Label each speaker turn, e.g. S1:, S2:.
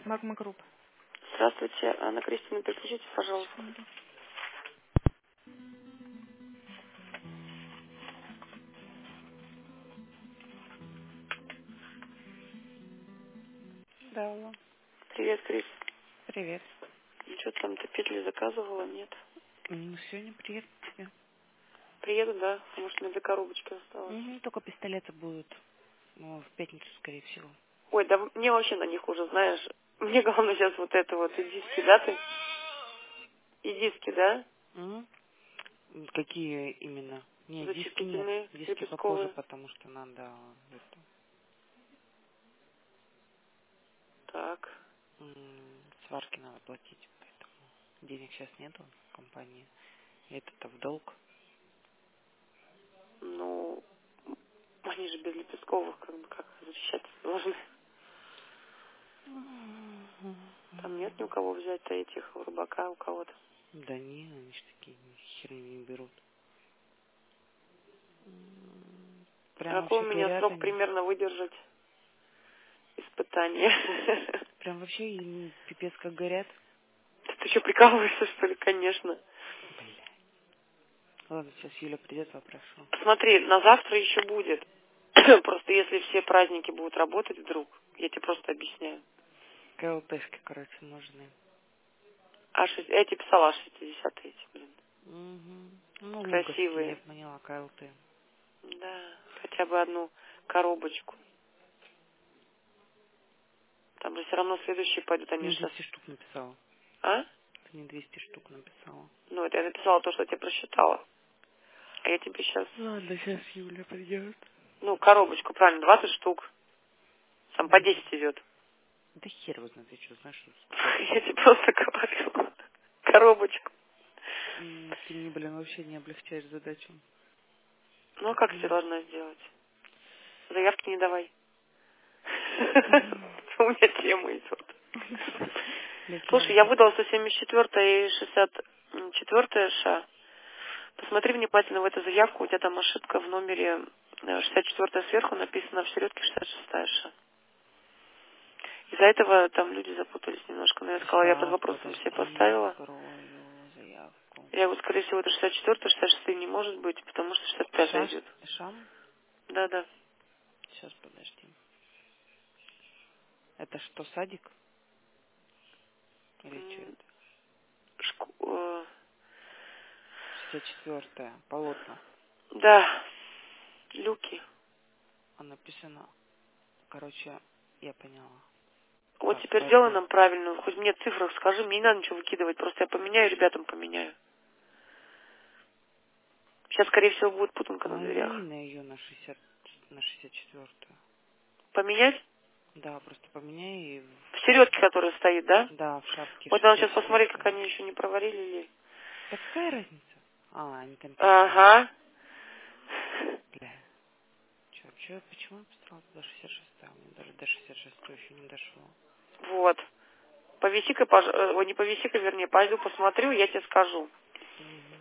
S1: Магма Групп.
S2: Здравствуйте, Анна Кристина, переключитесь, пожалуйста.
S1: Секунду. Да, алло.
S2: Привет, Крис.
S1: Привет.
S2: Что там, ты петли заказывала? Нет.
S1: Ну, сегодня приеду к тебе.
S2: Приеду, да, потому что у меня 2 коробочки осталось.
S1: Только пистолеты будут. Ну, в пятницу, скорее всего.
S2: Ой, да мне вообще на них уже, знаешь, мне главное сейчас вот это вот, и диски, да, ты? И диски, да?
S1: Мгм. Какие именно? Нет, диски нет.
S2: Зачепительные,
S1: Диски попозже,
S2: лепестковые.
S1: потому что надо это,
S2: Так,
S1: сварки надо платить. Поэтому денег сейчас нету в компании. И это-то в долг.
S2: ну, они же без лепестковых, как защищаться должны. Там нет ни у кого взять-то этих, у рыбака, у кого-то.
S1: Да не, они ж такие херни не берут.
S2: А
S1: Прям
S2: какой
S1: вообще
S2: у меня
S1: горят
S2: срок
S1: они.
S2: примерно выдержать испытание?
S1: Прям вообще пипец как горят.
S2: Ты что, прикалываешься, что ли? Конечно.
S1: Бля. Ладно, сейчас Юля придет, попрошу.
S2: Смотри, на завтра еще будет. Просто если все праздники будут работать вдруг, я тебе просто объясняю.
S1: КЛТшки, короче, нужны.
S2: Я тебе писала 60 эти, блин.
S1: Угу. Ну, луговские, я
S2: Красивые.
S1: поняла, КЛТ.
S2: Да, хотя бы одну коробочку. Там же все равно следующие пойдут,
S1: Ты
S2: они
S1: не
S2: же сейчас...
S1: 200 штук написала.
S2: А?
S1: Ты не 200 штук написала.
S2: Ну, это я написала то, что я тебе просчитала. А я тебе сейчас...
S1: Ладно, сейчас Юля придет.
S2: Ну, коробочку, правильно, 20 штук. Там по 10 идет.
S1: Да хер его знает, ты что, знаешь, что сколько?
S2: Я тебе просто говорю. Коробочку.
S1: Ты мне, блин, вообще не облегчаешь задачу.
S2: Ну, а как все
S1: М.
S2: должна сделать? Заявки не давай.
S1: Мгм.
S2: У меня тема идет.
S1: Блядь,
S2: Слушай,
S1: ладно,
S2: я
S1: сейчас.
S2: выдала 174 и 64 ша. Посмотри внимательно в эту заявку. У тебя там ошибка в номере 64 сверху написано, в середке 66 ша. Из-за этого там люди запутались немножко. Но я сказала, я под
S1: Сейчас,
S2: вопросом все
S1: подожди,
S2: поставила.
S1: открою заявку.
S2: Я говорю, скорее всего, это 64, 66 не может быть, потому что 65
S1: Шаш,
S2: идет.
S1: Шам?
S2: Да-да.
S1: Сейчас, подожди. Это что, садик? Или что
S2: М,
S1: это?
S2: шку- э,
S1: 64-е, полотна.
S2: Да, люки.
S1: А написано, короче, я поняла.
S2: Вот
S1: Так,
S2: теперь сделай
S1: подожди.
S2: нам правильную, хоть мне в цифрах скажи, мне не надо ничего выкидывать, просто я поменяю, ребятам поменяю. Сейчас, скорее всего, будет путанка на
S1: Мани
S2: дверях.
S1: на ее на 60, на 64-ю.
S2: Поменять?
S1: Да, просто поменяй и
S2: В середке, которая стоит, да?
S1: да, в шапке
S2: Вот надо сейчас посмотреть, как
S1: 64-я.
S2: они еще не проварили или...
S1: Да какая разница? А, они там пишут.
S2: Ага.
S1: Бля. Почему я поставила туда 66-я? У меня даже до 66-й еще не дошло.
S2: Вот. Повиси-ка, ой, не повиси-ка, вернее, пойду посмотрю, я тебе скажу.
S1: Угу.